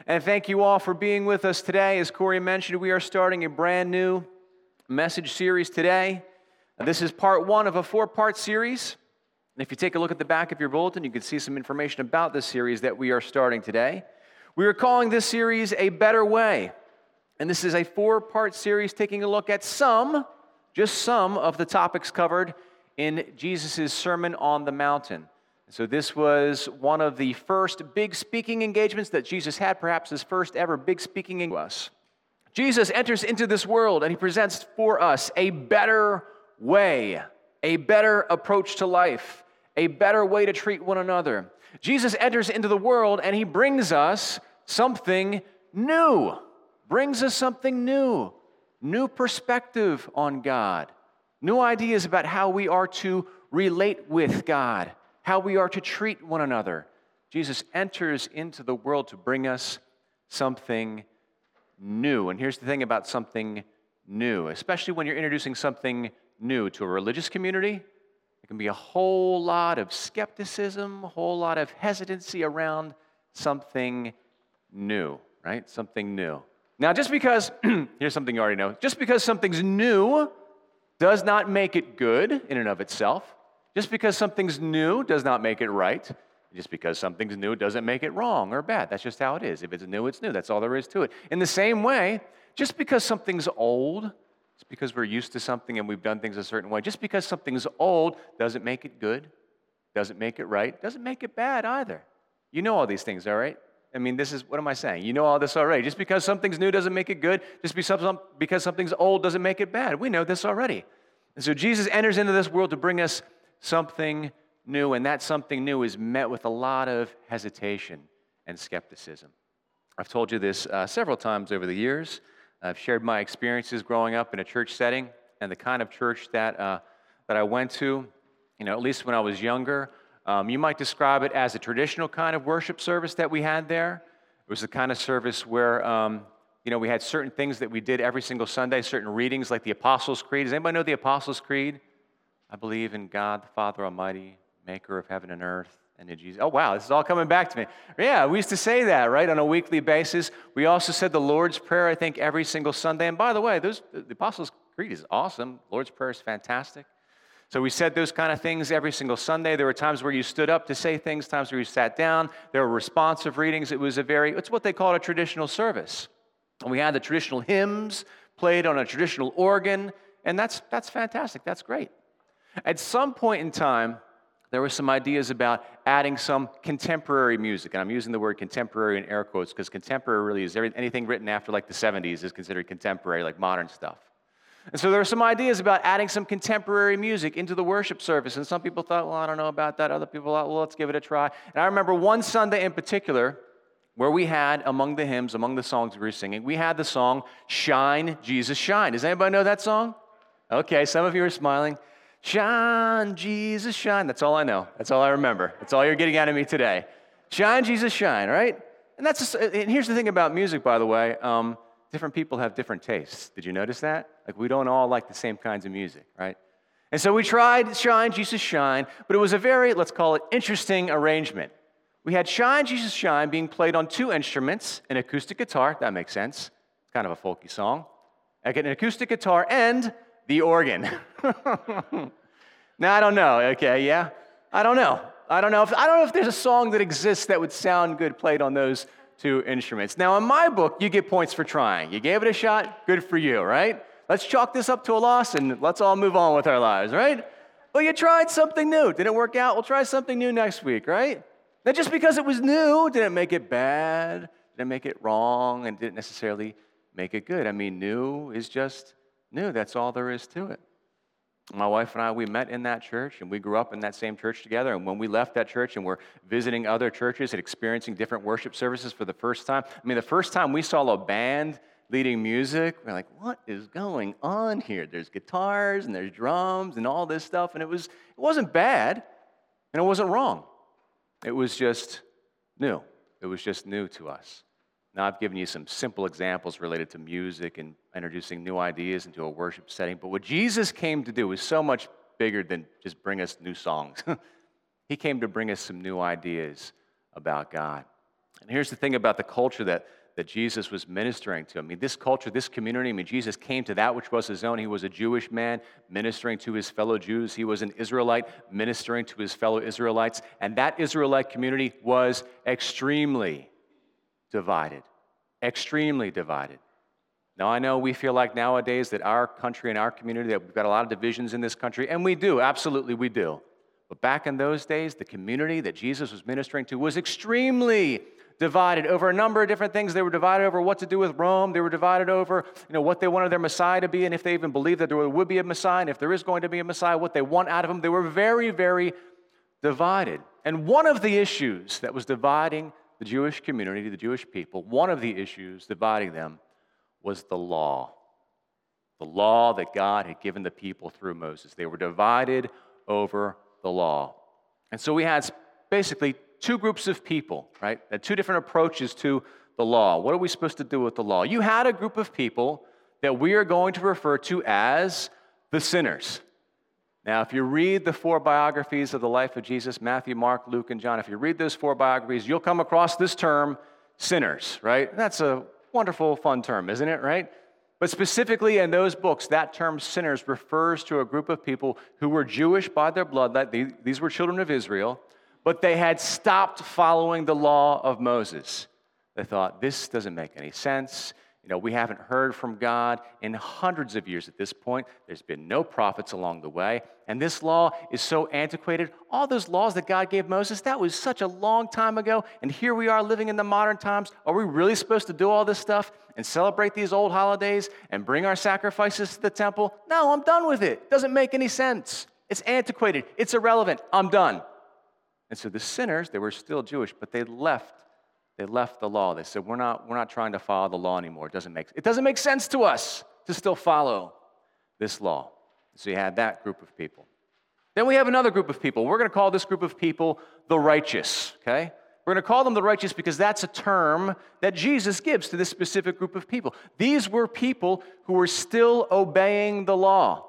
And thank you all for being with us today. As Corey mentioned, we are starting a brand new message series today. This is part one of a four-part series. And if you take a look at the back of your bulletin, you can see some information about this series that we are starting today. We are calling this series A Better Way. And this is a four-part series taking a look at just some of the topics covered in Jesus' Sermon on the Mountain. So this was one of the first big speaking engagements that Jesus had, perhaps his first ever big speaking to us. Jesus enters into this world and he presents for us a better way, a better approach to life, a better way to treat one another. Jesus enters into the world and he brings us something new, new perspective on God, new ideas about how we are to relate with God, how we are to treat one another. Jesus enters into the world to bring us something new. And here's the thing about something new, especially when you're introducing something new to a religious community, there can be a whole lot of skepticism, a whole lot of hesitancy around something new, right? Something new. Now, just because, here's something you already know, just because something's new does not make it good in and of itself. Just because something's new does not make it right. Just because something's new doesn't make it wrong or bad. That's just how it is. If it's new, it's new. That's all there is to it. In the same way, just because something's old, just because we're used to something and we've done things a certain way, just because something's old doesn't make it good, doesn't make it right, doesn't make it bad either. You know all these things, all right? I mean, what am I saying? You know all this already. Just because something's new doesn't make it good. Just because something's old doesn't make it bad. We know this already. And so Jesus enters into this world to bring us something new, and that something new is met with a lot of hesitation and skepticism. I've told you this several times over the years. I've shared my experiences growing up in a church setting and the kind of church that I went to, at least when I was younger. You might describe it as a traditional kind of worship service that we had there. It was the kind of service where we had certain things that we did every single Sunday, certain readings like the Apostles' Creed. Does anybody know the Apostles' Creed? I believe in God, the Father Almighty, maker of heaven and earth, and in Jesus. Oh, wow, this is all coming back to me. Yeah, we used to say that, right, on a weekly basis. We also said the Lord's Prayer, I think, every single Sunday. And by the way, the Apostles' Creed is awesome. Lord's Prayer is fantastic. So we said those kind of things every single Sunday. There were times where you stood up to say things, times where you sat down. There were responsive readings. It's what they call a traditional service. And we had the traditional hymns played on a traditional organ, and that's fantastic. That's great. At some point in time, there were some ideas about adding some contemporary music. And I'm using the word contemporary in air quotes because contemporary really is anything written after like the 70s is considered contemporary, like modern stuff. And so there were some ideas about adding some contemporary music into the worship service. And some people thought, well, I don't know about that. Other people thought, well, let's give it a try. And I remember one Sunday in particular where we had, among the hymns, among the songs we were singing, we had the song, Shine, Jesus, Shine. Does anybody know that song? Okay, some of you are smiling. Shine, Jesus, shine. That's all I know. That's all I remember. That's all you're getting out of me today. Shine, Jesus, shine, right? And here's the thing about music, by the way. Different people have different tastes. Did you notice that? Like, we don't all like the same kinds of music, right? And so we tried Shine, Jesus, Shine, but it was a very, let's call it, interesting arrangement. We had Shine, Jesus, Shine being played on two instruments, an acoustic guitar, that makes sense. It's kind of a folky song. Like an acoustic guitar and the organ. Now, I don't know, okay, yeah? I don't know if there's a song that exists that would sound good played on those two instruments. Now, in my book, you get points for trying. You gave it a shot, good for you, right? Let's chalk this up to a loss and let's all move on with our lives, right? Well, you tried something new. Didn't work out? We'll try something new next week, right? Now, just because it was new didn't make it bad, didn't make it wrong, and didn't necessarily make it good. I mean, new is just new. That's all there is to it. My wife and I, we met in that church, and we grew up in that same church together. And when we left that church and we're visiting other churches and experiencing different worship services for the first time, the first time we saw a band leading music, we're like, what is going on here? There's guitars and there's drums and all this stuff, and it wasn't bad, and it wasn't wrong. It was just new. It was just new to us. Now, I've given you some simple examples related to music and introducing new ideas into a worship setting, but what Jesus came to do was so much bigger than just bring us new songs. He came to bring us some new ideas about God. And here's the thing about the culture that Jesus was ministering to. I mean, this culture, this community, I mean, Jesus came to that which was his own. He was a Jewish man ministering to his fellow Jews. He was an Israelite ministering to his fellow Israelites. And that Israelite community was extremely divided. Extremely divided. Now, I know we feel like nowadays that our country and our community, that we've got a lot of divisions in this country, and we do, absolutely we do. But back in those days, the community that Jesus was ministering to was extremely divided over a number of different things. They were divided over what to do with Rome. They were divided over, what they wanted their Messiah to be, and if they even believed that there would be a Messiah, and if there is going to be a Messiah, what they want out of him. They were very, very divided. And one of the issues that was dividing the Jewish community, the Jewish people, one of the issues dividing them was the law. The law that God had given the people through Moses. They were divided over the law. And so we had basically two groups of people, right? Two different approaches to the law. What are we supposed to do with the law? You had a group of people that we are going to refer to as the sinners. Now, if you read the four biographies of the life of Jesus, Matthew, Mark, Luke, and John, if you read those four biographies, you'll come across this term, sinners, right? That's a wonderful, fun term, isn't it, right? But specifically in those books, that term sinners refers to a group of people who were Jewish by their blood. These were children of Israel, but they had stopped following the law of Moses. They thought, this doesn't make any sense. We haven't heard from God in hundreds of years at this point. There's been no prophets along the way. And this law is so antiquated. All those laws that God gave Moses, that was such a long time ago. And here we are living in the modern times. Are we really supposed to do all this stuff and celebrate these old holidays and bring our sacrifices to the temple? No, I'm done with it. It doesn't make any sense. It's antiquated. It's irrelevant. I'm done. And so the sinners, they were still Jewish, but they left the law. They said, we're not trying to follow the law anymore. It doesn't make sense to us to still follow this law. So you had that group of people. Then we have another group of people. We're going to call this group of people the righteous, okay? We're going to call them the righteous because that's a term that Jesus gives to this specific group of people. These were people who were still obeying the law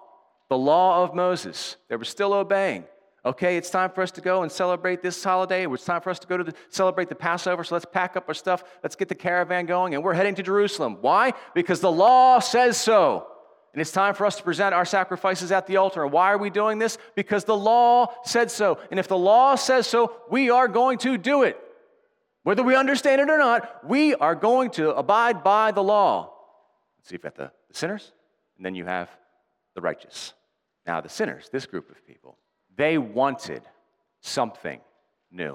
of Moses. They were still obeying. Okay, it's time for us to go and celebrate this holiday. It's time for us to go to celebrate the Passover, so let's pack up our stuff. Let's get the caravan going, and we're heading to Jerusalem. Why? Because the law says so. And it's time for us to present our sacrifices at the altar. And why are we doing this? Because the law said so. And if the law says so, we are going to do it. Whether we understand it or not, we are going to abide by the law. So you've got the sinners, and then you have the righteous. Now, the sinners, this group of people, they wanted something new.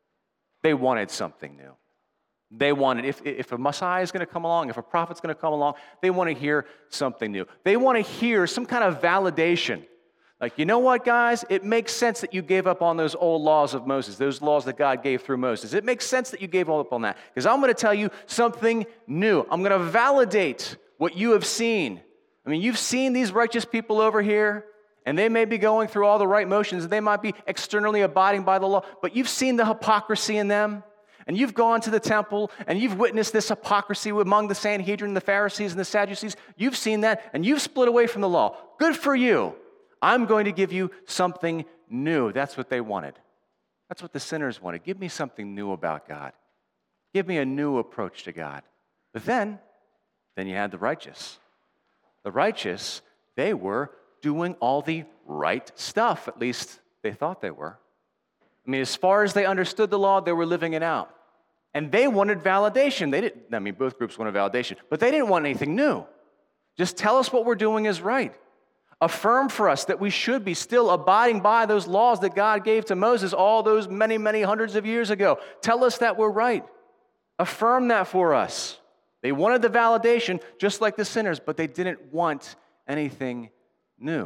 They wanted something new. They wanted, if a Messiah is going to come along, if a prophet's going to come along, they want to hear something new. They want to hear some kind of validation. Like, you know what, guys? It makes sense that you gave up on those old laws of Moses, those laws that God gave through Moses. It makes sense that you gave up on that, because I'm going to tell you something new. I'm going to validate what you have seen. I mean, you've seen these righteous people over here, and they may be going through all the right motions, and they might be externally abiding by the law, but you've seen the hypocrisy in them, and you've gone to the temple, and you've witnessed this hypocrisy among the Sanhedrin, the Pharisees, and the Sadducees. You've seen that, and you've split away from the law. Good for you. I'm going to give you something new. That's what they wanted. That's what the sinners wanted. Give me something new about God. Give me a new approach to God. But then you had the righteous. The righteous, they were doing all the right stuff. At least they thought they were. I mean, as far as they understood the law, they were living it out. And they wanted validation. Both groups wanted validation, but they didn't want anything new. Just tell us what we're doing is right. Affirm for us that we should be still abiding by those laws that God gave to Moses all those many, many hundreds of years ago. Tell us that we're right. Affirm that for us. They wanted the validation just like the sinners, but they didn't want anything new.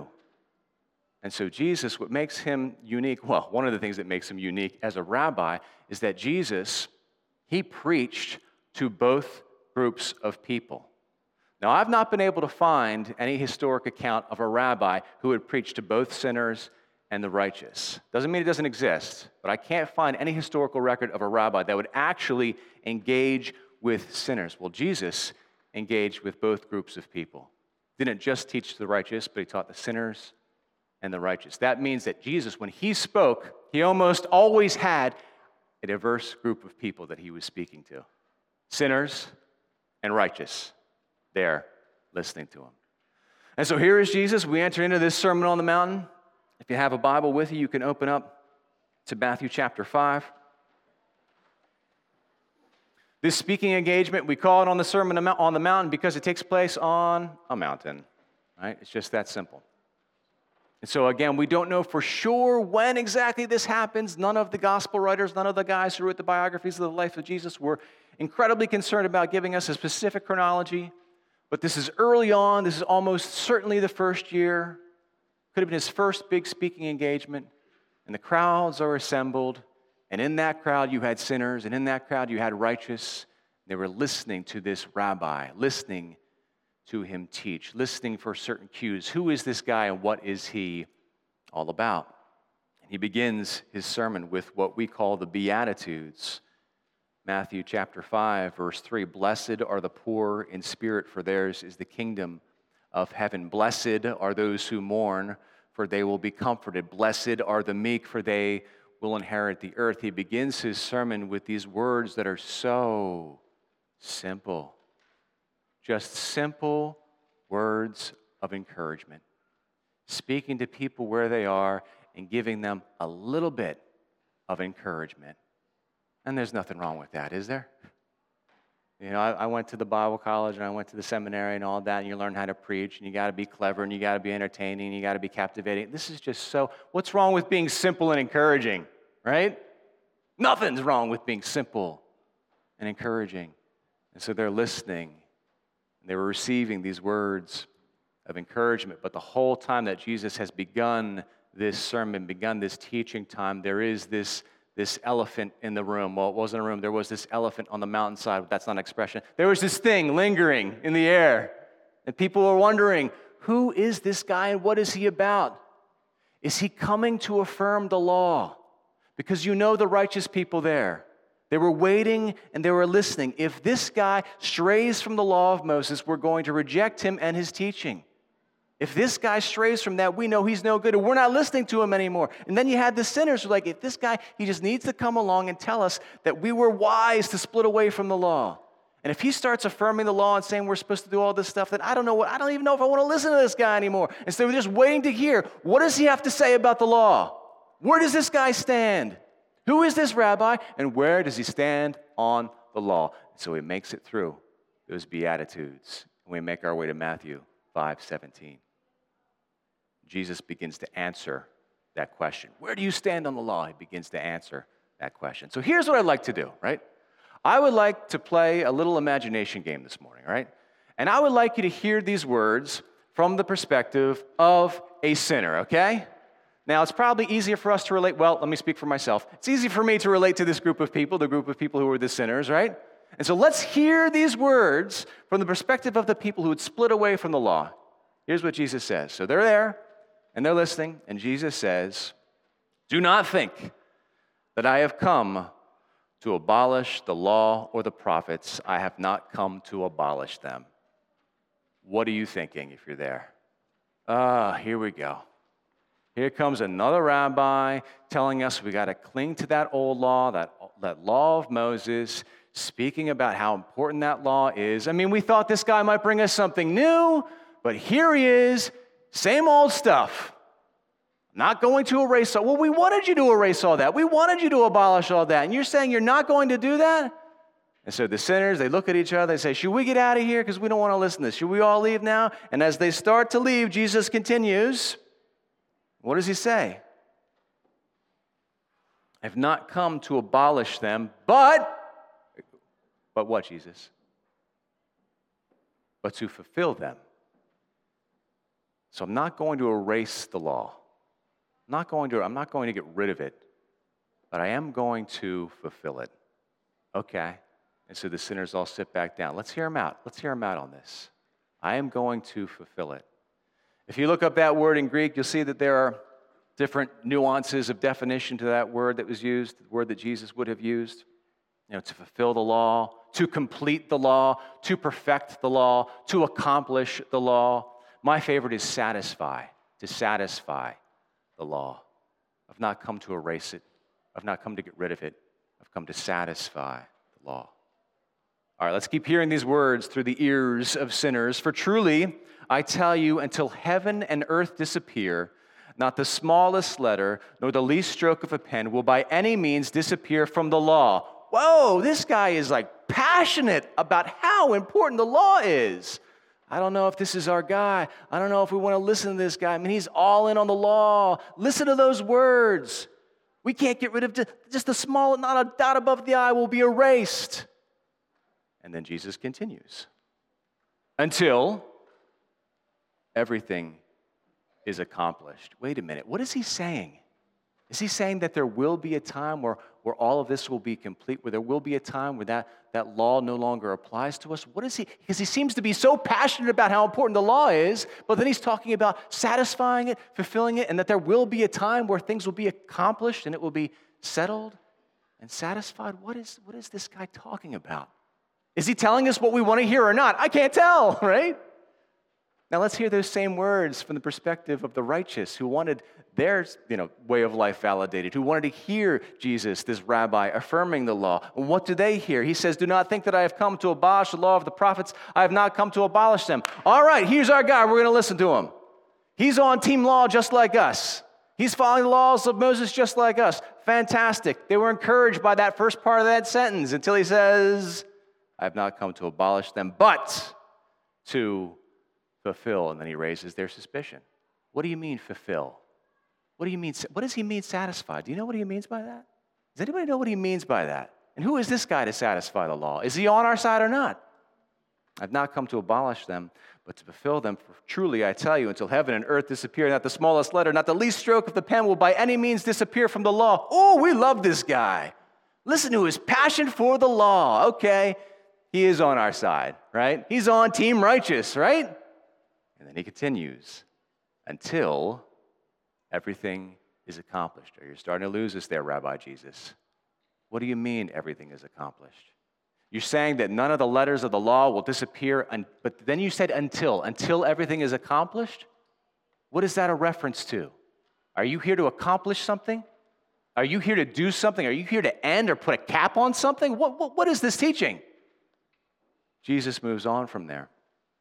And so Jesus, what makes him unique, well, one of the things that makes him unique as a rabbi is that Jesus, he preached to both groups of people. Now, I've not been able to find any historic account of a rabbi who would preach to both sinners and the righteous. Doesn't mean it doesn't exist, but I can't find any historical record of a rabbi that would actually engage with sinners. Well, Jesus engaged with both groups of people. Didn't just teach the righteous, but he taught the sinners and the righteous. That means that Jesus, when he spoke, he almost always had a diverse group of people that he was speaking to. Sinners and righteous, there listening to him. And so here is Jesus. We enter into this Sermon on the Mountain. If you have a Bible with you, you can open up to Matthew chapter 5. This speaking engagement, we call it on the Sermon on the Mountain because it takes place on a mountain, right? It's just that simple. And so again, we don't know for sure when exactly this happens. None of the gospel writers, none of the guys who wrote the biographies of the life of Jesus were incredibly concerned about giving us a specific chronology. But this is early on. This is almost certainly the first year. Could have been his first big speaking engagement. And the crowds are assembled. And in that crowd, you had sinners. And in that crowd, you had righteous. They were listening to this rabbi, listening to him teach, listening for certain cues. Who is this guy and what is he all about? And he begins his sermon with what we call the Beatitudes. Matthew chapter 5, verse 3, "Blessed are the poor in spirit, for theirs is the kingdom of heaven. Blessed are those who mourn, for they will be comforted. Blessed are the meek, for they will inherit the earth." He begins his sermon with these words that are so simple. Just simple words of encouragement. Speaking to people where they are and giving them a little bit of encouragement. And there's nothing wrong with that, is there? You know, I went to the Bible college and I went to the seminary and all that, and you learn how to preach, and you got to be clever, and you got to be entertaining, and you got to be captivating. This is just so, what's wrong with being simple and encouraging, right? Nothing's wrong with being simple and encouraging. And so they're listening, and they were receiving these words of encouragement. But the whole time that Jesus has begun this sermon, begun this teaching time, there is this elephant in the room. Well, it wasn't a room. There was this elephant on the mountainside. That's not an expression. There was this thing lingering in the air. And people were wondering, who is this guy and what is he about? Is he coming to affirm the law? Because you know the righteous people there. They were waiting and they were listening. If this guy strays from the law of Moses, we're going to reject him and his teaching. If this guy strays from that, we know he's no good, and we're not listening to him anymore. And then you had the sinners who are like, if this guy, he just needs to come along and tell us that we were wise to split away from the law. And if he starts affirming the law and saying we're supposed to do all this stuff, then I don't even know if I want to listen to this guy anymore. And so we're just waiting to hear, what does he have to say about the law? Where does this guy stand? Who is this rabbi? And where does he stand on the law? So he makes it through those Beatitudes. And we make our way to Matthew 5:17. Jesus begins to answer that question. Where do you stand on the law? He begins to answer that question. So here's what I'd like to do, right? I would like to play a little imagination game this morning, right? And I would like you to hear these words from the perspective of a sinner, okay? Now, it's probably easier for us to relate. Well, let me speak for myself. It's easy for me to relate to this group of people, the group of people who are the sinners, right? And so let's hear these words from the perspective of the people who would split away from the law. Here's what Jesus says. So they're there, and they're listening, and Jesus says, "Do not think that I have come to abolish the law or the prophets. I have not come to abolish them." What are you thinking if you're there? Here we go. Here comes another rabbi telling us we got to cling to that old law, that law of Moses, speaking about how important that law is. I mean, we thought this guy might bring us something new, but here he is, same old stuff. Not going to erase all. Well, we wanted you to erase all that. We wanted you to abolish all that. And you're saying you're not going to do that? And so the sinners, they look at each other, they say, should we get out of here? Because we don't want to listen to this. Should we all leave now? And as they start to leave, Jesus continues. What does he say? "I have not come to abolish them, but what, Jesus? But to fulfill them. So I'm not going to erase the law. I'm not going to get rid of it, but I am going to fulfill it." Okay. And so the sinners all sit back down. Let's hear them out. Let's hear them out on this. I am going to fulfill it. If you look up that word in Greek, you'll see that there are different nuances of definition to that word that was used, the word that Jesus would have used. You know, to fulfill the law, to complete the law, to perfect the law, to accomplish the law. My favorite is satisfy, to satisfy the law. I've not come to erase it. I've not come to get rid of it. I've come to satisfy the law. All right, let's keep hearing these words through the ears of sinners. For truly, I tell you, until heaven and earth disappear, not the smallest letter, nor the least stroke of a pen will by any means disappear from the law. Whoa, this guy is like passionate about how important the law is. I don't know if this is our guy. I don't know if we want to listen to this guy. I mean, he's all in on the law. Listen to those words. We can't get rid of just the small, not a dot above the I will be erased. And then Jesus continues. Until everything is accomplished. Wait a minute. What is he saying? Is he saying that there will be a time where all of this will be complete, where there will be a time where that law no longer applies to us? What is he? Because he seems to be so passionate about how important the law is, but then he's talking about satisfying it, fulfilling it, and that there will be a time where things will be accomplished and it will be settled and satisfied. What is this guy talking about? Is he telling us what we want to hear or not? I can't tell, right? Now let's hear those same words from the perspective of the righteous who wanted their way of life validated, who wanted to hear Jesus, this rabbi, affirming the law. And what do they hear? He says, do not think that I have come to abolish the law of the prophets. I have not come to abolish them. All right, here's our guy. We're going to listen to him. He's on team law just like us. He's following the laws of Moses just like us. Fantastic. They were encouraged by that first part of that sentence until he says, I have not come to abolish them, but to fulfill. And then he raises their suspicion. What do you mean fulfill? What do you mean? What does he mean satisfy? Do you know what he means by that? Does anybody know what he means by that? And who is this guy to satisfy the law? Is he on our side or not? I've not come to abolish them, but to fulfill them. For truly, I tell you, until heaven and earth disappear, not the smallest letter, not the least stroke of the pen will by any means disappear from the law. Oh, we love this guy. Listen to his passion for the law. Okay, he is on our side, right? He's on team righteous, right? And then he continues, until everything is accomplished. You're starting to lose us there, Rabbi Jesus. What do you mean everything is accomplished? You're saying that none of the letters of the law will disappear, but then you said until everything is accomplished? What is that a reference to? Are you here to accomplish something? Are you here to do something? Are you here to end or put a cap on something? What is this teaching? Jesus moves on from there.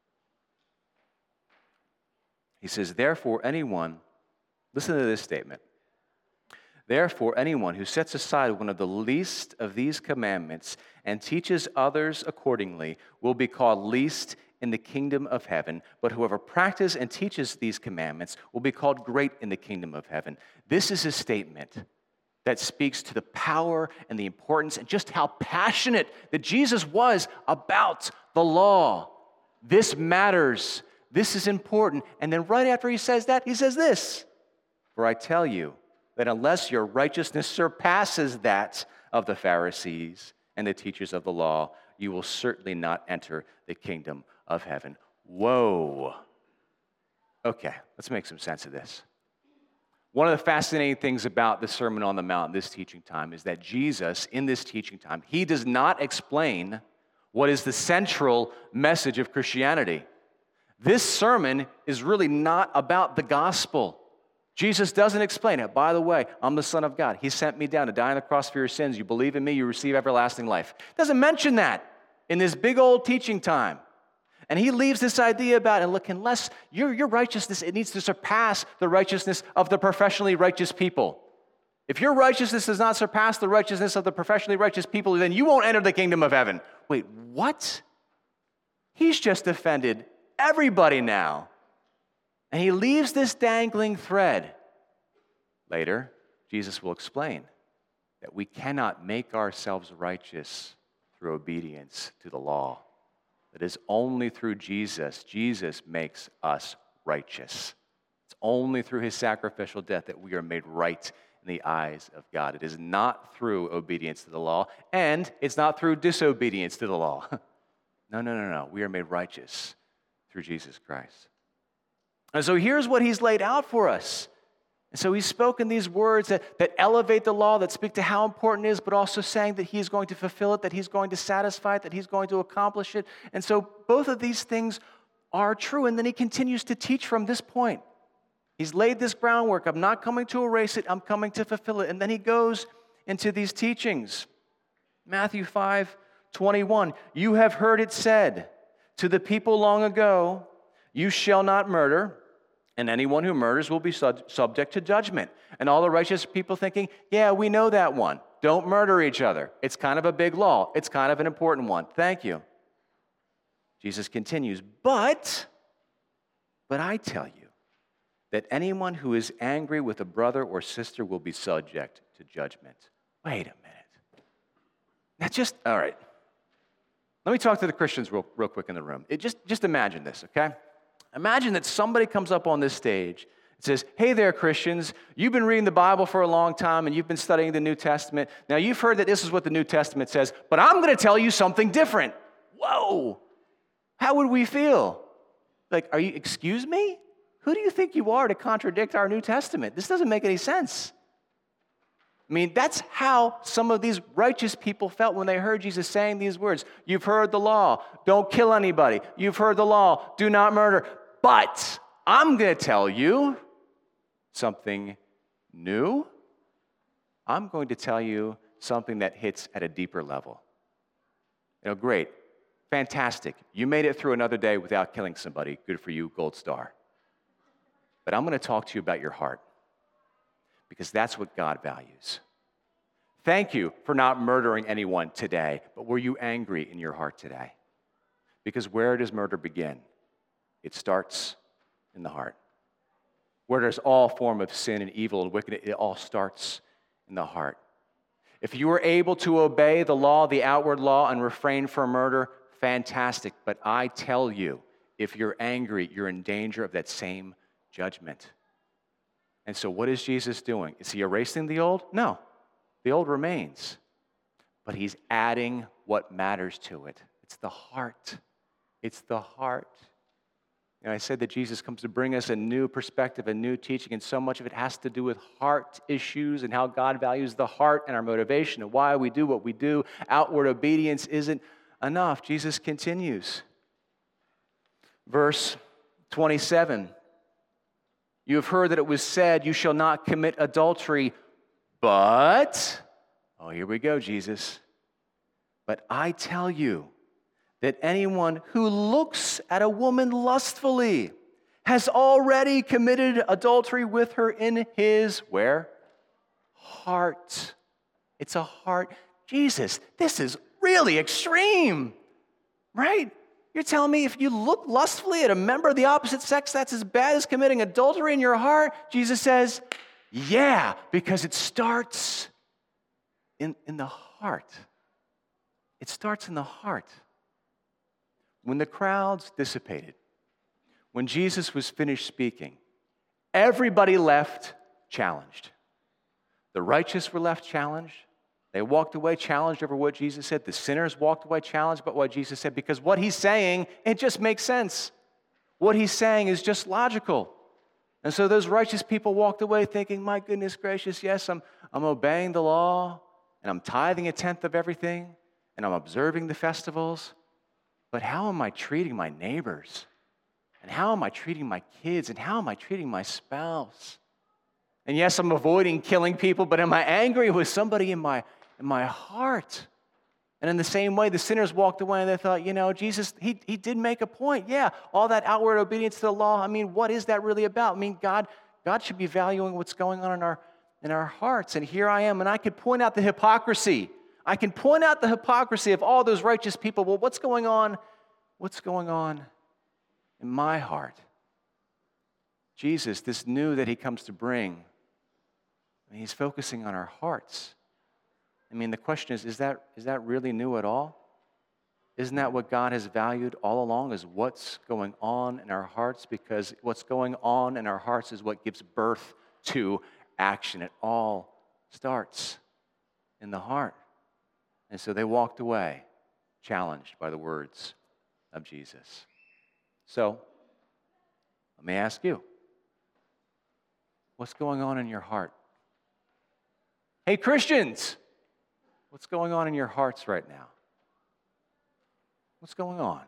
He says, therefore, listen to this statement. Therefore, anyone who sets aside one of the least of these commandments and teaches others accordingly will be called least in the kingdom of heaven, but whoever practices and teaches these commandments will be called great in the kingdom of heaven. This is a statement that speaks to the power and the importance and just how passionate that Jesus was about the law. This matters. This is important. And then right after he says that, he says this, for I tell you that unless your righteousness surpasses that of the Pharisees and the teachers of the law, you will certainly not enter the kingdom of heaven. Whoa. Okay, let's make some sense of this. One of the fascinating things about the Sermon on the Mount, this teaching time, is that Jesus, in this teaching time, he does not explain what is the central message of Christianity. This sermon is really not about the gospel. Jesus doesn't explain it. By the way, I'm the Son of God. He sent me down to die on the cross for your sins. You believe in me, you receive everlasting life. Doesn't mention that in this big old teaching time. And he leaves this idea about, and look, unless your righteousness, it needs to surpass the righteousness of the professionally righteous people. If your righteousness does not surpass the righteousness of the professionally righteous people, then you won't enter the kingdom of heaven. Wait, what? He's just offended everybody now. And he leaves this dangling thread. Later, Jesus will explain that we cannot make ourselves righteous through obedience to the law. It is only through Jesus. Jesus makes us righteous. It's only through his sacrificial death that we are made right in the eyes of God. It is not through obedience to the law, and it's not through disobedience to the law. No. We are made righteous through Jesus Christ. And so here's what he's laid out for us. And so he's spoken these words that elevate the law, that speak to how important it is, but also saying that he's going to fulfill it, that he's going to satisfy it, that he's going to accomplish it. And so both of these things are true. And then he continues to teach from this point. He's laid this groundwork. I'm not coming to erase it. I'm coming to fulfill it. And then he goes into these teachings. Matthew 5:21. You have heard it said to the people long ago, you shall not murder, and anyone who murders will be subject to judgment. And all the righteous people thinking, yeah, we know that one. Don't murder each other. It's kind of a big law. It's kind of an important one. Thank you. Jesus continues, but I tell you that anyone who is angry with a brother or sister will be subject to judgment. Wait a minute. Now all right. Let me talk to the Christians real quick in the room. Just imagine this, okay? Imagine that somebody comes up on this stage and says, hey there, Christians, you've been reading the Bible for a long time and you've been studying the New Testament. Now, you've heard that this is what the New Testament says, but I'm going to tell you something different. Whoa. How would we feel? Like, excuse me? Who do you think you are to contradict our New Testament? This doesn't make any sense. I mean, that's how some of these righteous people felt when they heard Jesus saying these words. You've heard the law. Don't kill anybody. You've heard the law. Do not murder. But I'm going to tell you something new. I'm going to tell you something that hits at a deeper level. Great. Fantastic. You made it through another day without killing somebody. Good for you, gold star. But I'm going to talk to you about your heart, because that's what God values. Thank you for not murdering anyone today, but were you angry in your heart today? Because where does murder begin? It starts in the heart. Where there's all form of sin and evil and wickedness, it all starts in the heart. If you were able to obey the law, the outward law, and refrain from murder, fantastic. But I tell you, if you're angry, you're in danger of that same judgment. And so what is Jesus doing? Is he erasing the old? No. The old remains. But he's adding what matters to it. It's the heart. It's the heart. I said that Jesus comes to bring us a new perspective, a new teaching, and so much of it has to do with heart issues and how God values the heart and our motivation and why we do what we do. Outward obedience isn't enough. Jesus continues. Verse 27. You have heard that it was said, you shall not commit adultery, but, here we go, Jesus. But I tell you that anyone who looks at a woman lustfully has already committed adultery with her in his, where? Heart. It's a heart. Jesus, this is really extreme, right? You're telling me if you look lustfully at a member of the opposite sex, that's as bad as committing adultery in your heart? Jesus says, yeah, because it starts in the heart. It starts in the heart. When the crowds dissipated, when Jesus was finished speaking, everybody left challenged. The righteous were left challenged. They walked away challenged over what Jesus said. The sinners walked away challenged by what Jesus said, because what he's saying, it just makes sense. What he's saying is just logical. And so those righteous people walked away thinking, my goodness gracious, yes, I'm obeying the law, and I'm tithing 1/10 of everything, and I'm observing the festivals, but how am I treating my neighbors? And how am I treating my kids? And how am I treating my spouse? And yes, I'm avoiding killing people, but am I angry with somebody in my heart? And in the same way, the sinners walked away and they thought, Jesus, he did make a point. Yeah, all that outward obedience to the law, what is that really about? God should be valuing what's going on in our hearts. And here I am, and I could point out the hypocrisy. I can point out the hypocrisy of all those righteous people. Well, what's going on? What's going on in my heart? Jesus, this new that he comes to bring, he's focusing on our hearts. The question is that really new at all? Isn't that what God has valued all along, is what's going on in our hearts? Because what's going on in our hearts is what gives birth to action. It all starts in the heart. And so they walked away challenged by the words of Jesus. So, let me ask you, what's going on in your heart? Hey, Christians, what's going on in your hearts right now? What's going on? Are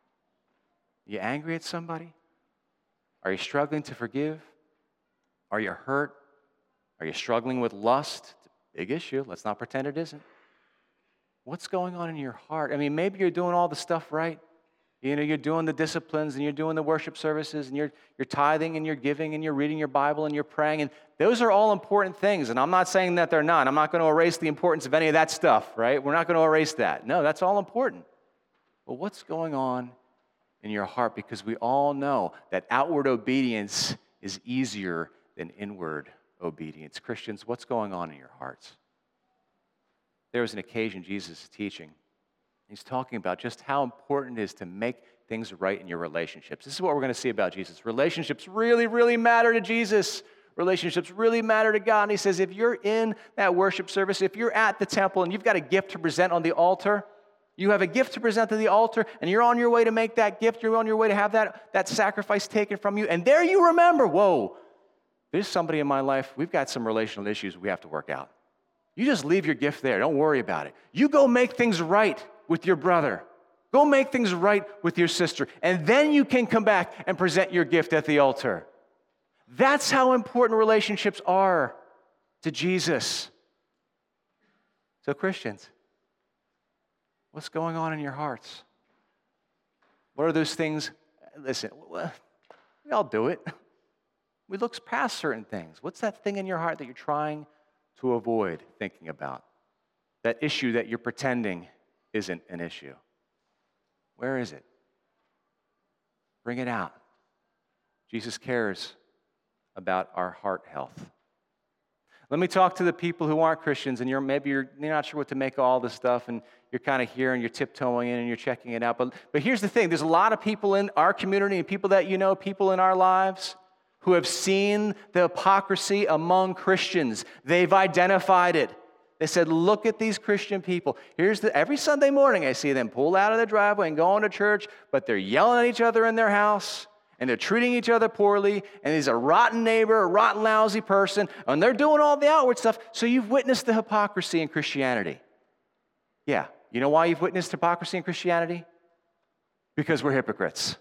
you angry at somebody? Are you struggling to forgive? Are you hurt? Are you struggling with lust? It's a big issue. Let's not pretend it isn't. What's going on in your heart? I mean, maybe you're doing all the stuff right. You're doing the disciplines and you're doing the worship services and you're tithing and you're giving and you're reading your Bible and you're praying. And those are all important things. And I'm not saying that they're not. I'm not going to erase the importance of any of that stuff, right? We're not going to erase that. No, that's all important. But what's going on in your heart? Because we all know that outward obedience is easier than inward obedience. Christians, what's going on in your hearts? There was an occasion Jesus is teaching. He's talking about just how important it is to make things right in your relationships. This is what we're going to see about Jesus. Relationships really, really matter to Jesus. Relationships really matter to God. And he says, if you're in that worship service, if you're at the temple and you've got a gift to present on the altar, you have a gift to present to the altar, and you're on your way to make that gift, you're on your way to have that sacrifice taken from you, and there you remember, whoa, there's somebody in my life, we've got some relational issues we have to work out. You just leave your gift there. Don't worry about it. You go make things right with your brother. Go make things right with your sister. And then you can come back and present your gift at the altar. That's how important relationships are to Jesus. So Christians, what's going on in your hearts? What are those things? Listen, we all do it. We look past certain things. What's that thing in your heart that you're trying to avoid thinking about? That issue that you're pretending isn't an issue. Where is it? Bring it out. Jesus cares about our heart health. Let me talk to the people who aren't Christians, and maybe you're not sure what to make of all this stuff, and you're kind of here and you're tiptoeing in and you're checking it out. But here's the thing. There's a lot of people in our community and people that you know, people in our lives who have seen the hypocrisy among Christians. They've identified it. They said, look at these Christian people. Every Sunday morning I see them pull out of the driveway and going to church, but they're yelling at each other in their house, and they're treating each other poorly, and he's a rotten neighbor, a rotten, lousy person, and they're doing all the outward stuff. So you've witnessed the hypocrisy in Christianity. Yeah. You know why you've witnessed hypocrisy in Christianity? Because we're hypocrites.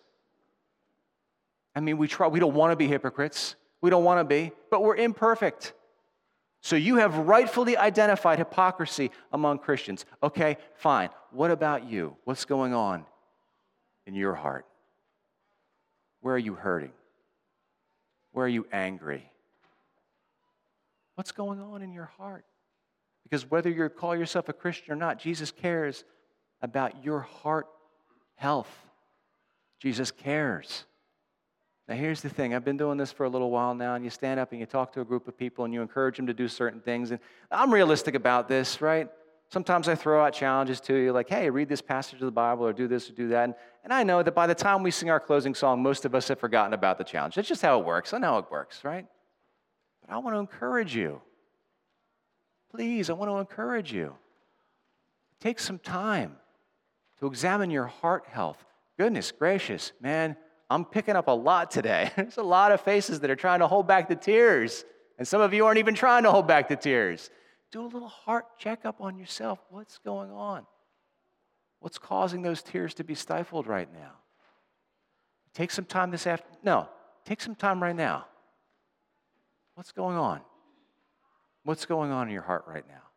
I mean, we don't want to be hypocrites. We don't want to be, but we're imperfect. So you have rightfully identified hypocrisy among Christians. Okay, fine. What about you? What's going on in your heart? Where are you hurting? Where are you angry? What's going on in your heart? Because whether you call yourself a Christian or not, Jesus cares about your heart health. Jesus cares. Now, here's the thing. I've been doing this for a little while now, and you stand up and you talk to a group of people and you encourage them to do certain things. And I'm realistic about this, right? Sometimes I throw out challenges to you like, hey, read this passage of the Bible or do this or do that. And I know that by the time we sing our closing song, most of us have forgotten about the challenge. That's just how it works. I know how it works, right? But I want to encourage you. Please, I want to encourage you. Take some time to examine your heart health. Goodness gracious, man. I'm picking up a lot today. There's a lot of faces that are trying to hold back the tears. And some of you aren't even trying to hold back the tears. Do a little heart checkup on yourself. What's going on? What's causing those tears to be stifled right now? Take some time this afternoon. No, take some time right now. What's going on? What's going on in your heart right now?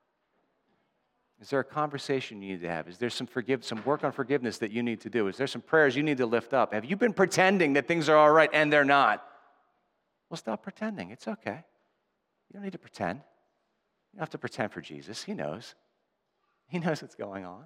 Is there a conversation you need to have? Is there some work on forgiveness that you need to do? Is there some prayers you need to lift up? Have you been pretending that things are all right and they're not? Well, stop pretending. It's okay. You don't need to pretend. You don't have to pretend for Jesus. He knows. He knows what's going on.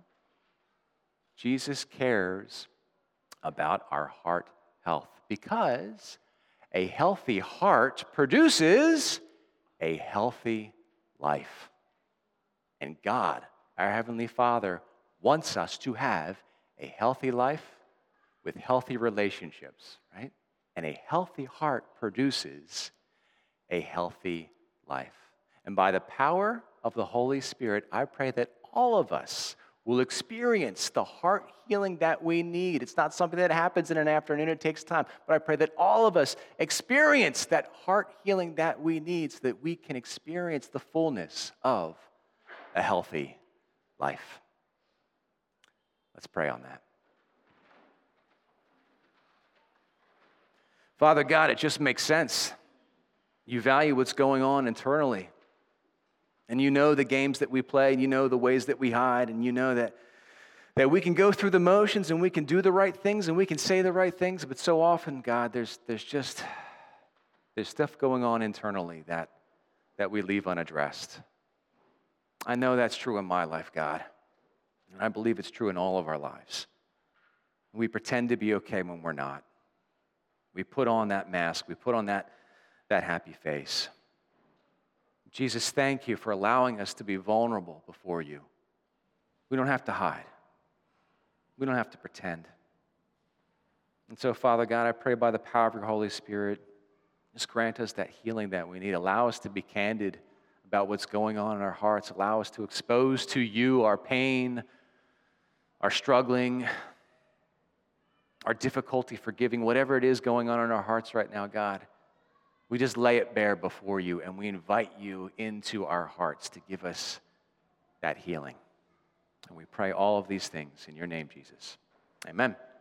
Jesus cares about our heart health because a healthy heart produces a healthy life. And God, our Heavenly Father, wants us to have a healthy life with healthy relationships, right? And a healthy heart produces a healthy life. And by the power of the Holy Spirit, I pray that all of us will experience the heart healing that we need. It's not something that happens in an afternoon. It takes time. But I pray that all of us experience that heart healing that we need so that we can experience the fullness of a healthy life. Let's pray on that. Father God, it just makes sense. You value what's going on internally. And you know the games that we play, and you know the ways that we hide, and you know that we can go through the motions and we can do the right things and we can say the right things, but so often, God, there's stuff going on internally that we leave unaddressed. I know that's true in my life, God, and I believe it's true in all of our lives. We pretend to be okay when we're not. We put on that mask. We put on that happy face. Jesus, thank you for allowing us to be vulnerable before you. We don't have to hide. We don't have to pretend. And so, Father God, I pray by the power of your Holy Spirit, just grant us that healing that we need. Allow us to be candid about what's going on in our hearts. Allow us to expose to you our pain, our struggling, our difficulty forgiving, whatever it is going on in our hearts right now, God. We just lay it bare before you, and we invite you into our hearts to give us that healing. And we pray all of these things in your name, Jesus. Amen.